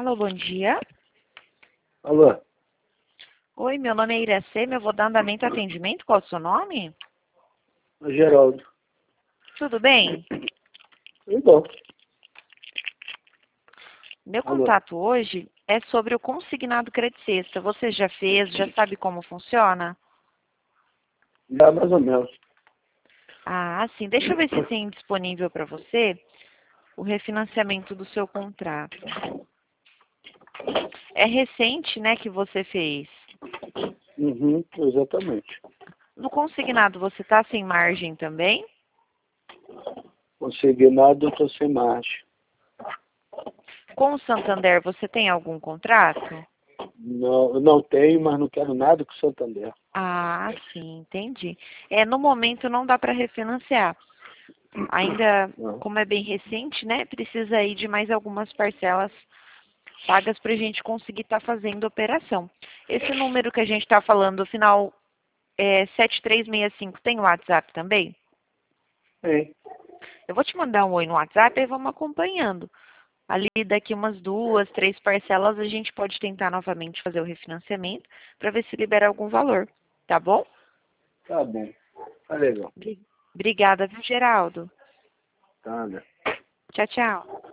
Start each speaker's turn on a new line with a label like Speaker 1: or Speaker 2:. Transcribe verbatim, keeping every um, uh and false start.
Speaker 1: Alô, bom dia.
Speaker 2: Alô?
Speaker 1: Oi, meu nome é Iracema, eu vou dar andamento ao atendimento. Qual é o seu nome?
Speaker 2: Geraldo.
Speaker 1: Tudo bem?
Speaker 2: Tudo bom.
Speaker 1: Meu
Speaker 2: Alô?
Speaker 1: contato hoje é sobre o consignado Credit Sexta. Você já fez, já sabe como funciona?
Speaker 2: Dá mais ou menos.
Speaker 1: Ah, sim. Deixa eu ver se tem disponível para você o refinanciamento do seu contrato. É recente, né, que você fez.
Speaker 2: Uhum, exatamente.
Speaker 1: No consignado você está sem margem também?
Speaker 2: Consegui nada, eu tô sem margem.
Speaker 1: Com o Santander você tem algum contrato?
Speaker 2: Não, eu não tenho, mas não quero nada com o Santander.
Speaker 1: Ah, sim, entendi. É, no momento não dá para refinanciar. Ainda,
Speaker 2: Não.
Speaker 1: como é bem recente, né, precisa aí de mais algumas parcelas pagas para a gente conseguir estar fazendo a operação. Esse número que a gente está falando, o final é sete três seis cinco, tem o WhatsApp também?
Speaker 2: Tem.
Speaker 1: Eu vou te mandar um oi no WhatsApp e vamos acompanhando. Ali daqui umas duas, três parcelas a gente pode tentar novamente fazer o refinanciamento para ver se libera algum valor, tá bom?
Speaker 2: Tá bom. Tá legal.
Speaker 1: Bri- Obrigada, viu, Geraldo?
Speaker 2: Tá, né?
Speaker 1: Tchau, tchau.